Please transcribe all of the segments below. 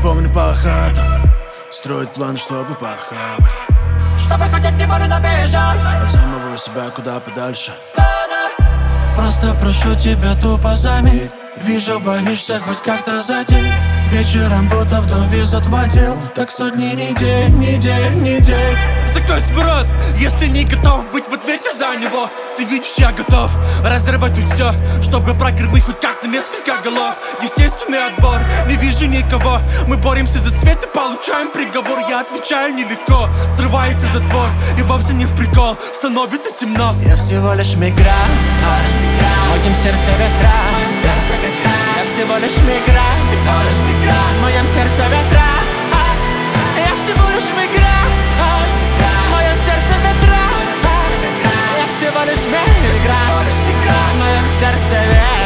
Помню по хатам, строить планы, чтобы похавать, чтобы хоть от него не добежать, от самого себя куда подальше. Просто прошу тебя тупо заметь, вижу, боишься хоть как-то задеть. Вечером будто в дом везут в отдел, так сотни недель. Закрой свой рот, если не готов быть в ответе за него. Ты видишь, я готов разорвать тут все, чтобы прокормить хоть как-то несколько голов. Естественный отбор, не вижу никого. Мы боремся за свет и получаем приговор. Я отвечаю нелегко, срывается затвор. И вовсе не в прикол, становится темно. Я всего лишь мигрант, в моем сердце ветра. Я всего лишь мигрант, в моем сердце ветра. Я всего лишь мигрант, в моем сердце ветра. Я всего лишь мигрант, в моем сердце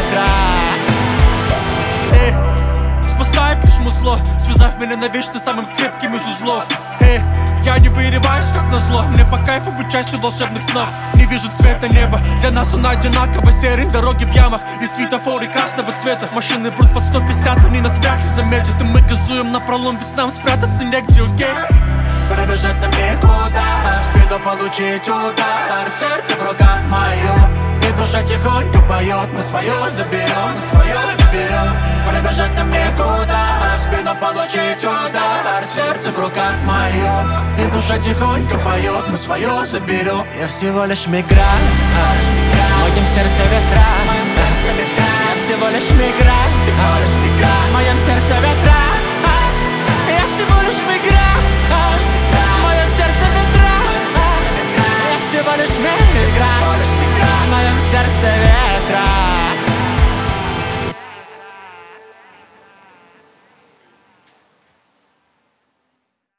ветра. Спасает лишь музло, связав меня навечно самым крепким из узлов. Я не вырываюсь как назло, мне по кайфу быть частью волшебных снов. Не вижу цвета неба, для нас он одинаково. Серые дороги в ямах и светофоры красного цвета. Машины прут под 150, они нас вряд ли заметят. И мы газуем напролом, ведь нам спрятаться негде, окей? Пробежать нам некуда, в спину получить удар. Сердце в руках мое, и душа тихонько поет. Мы свое заберем, мы свое заберем. Пробежать нам некуда, в спину получить удар. Сердце в руках мое, и душа тихонько поет. Мы свое заберем. Я всего лишь мигрант, в моем сердце ветра. Я всего лишь мигрант, в моем сердце ветра. Я всего лишь мигрант, в моем сердце ветра. Я всего лишь мигрант, в моем сердце ветра.